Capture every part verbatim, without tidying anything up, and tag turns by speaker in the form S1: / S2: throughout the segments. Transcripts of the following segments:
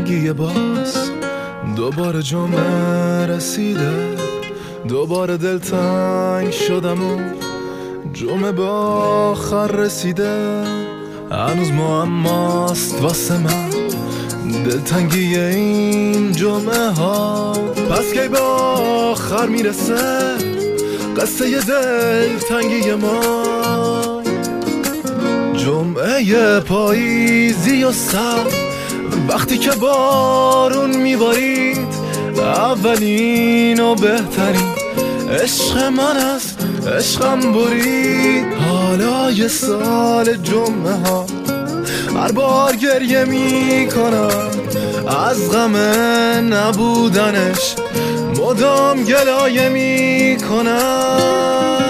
S1: دلتنگی باز دوباره جمعه رسیده، دوباره دلتنگ شدم و جمعه به آخر رسیده. هنوز معماست واسه من دلتنگی این جمعه ها، پس کی به آخر میرسه قصه ی دلتنگی ما؟ جمعه پاییزی و سر وقتی که بارون میبارید، اولین و بهترین عشق من از عشقم برید. حالا یه سال جمعه ها هر بار گریه میکنم از غم نبودنش، مدام گلایه میکنم.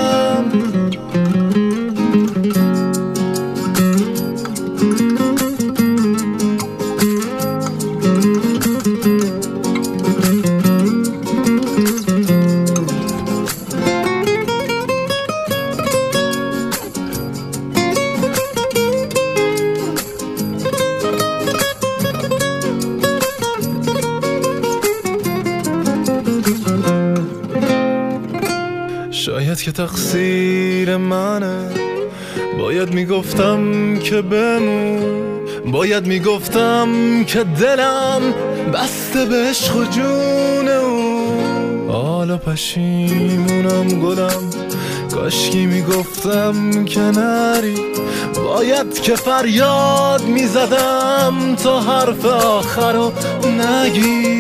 S1: شاید که تقصیر منه، باید میگفتم که بمون، باید میگفتم که دلم بسته به عشق و جون او. حالا پشیمونم گلم، کاشکی میگفتم که نری، باید که فریاد میزدم تا حرف آخر رو نگی.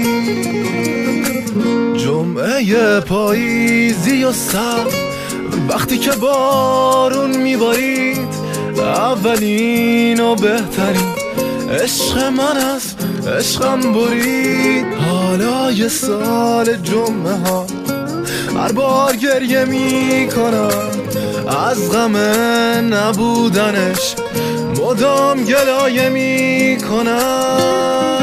S1: جمعه پاییزی و سر وقتی که بارون میبارید، اولین و بهترین عشق من از عشقم برید. حالا یه سال جمعه ها هر بار گریه میکنم از غم نبودنش، مدام گلایه میکنم.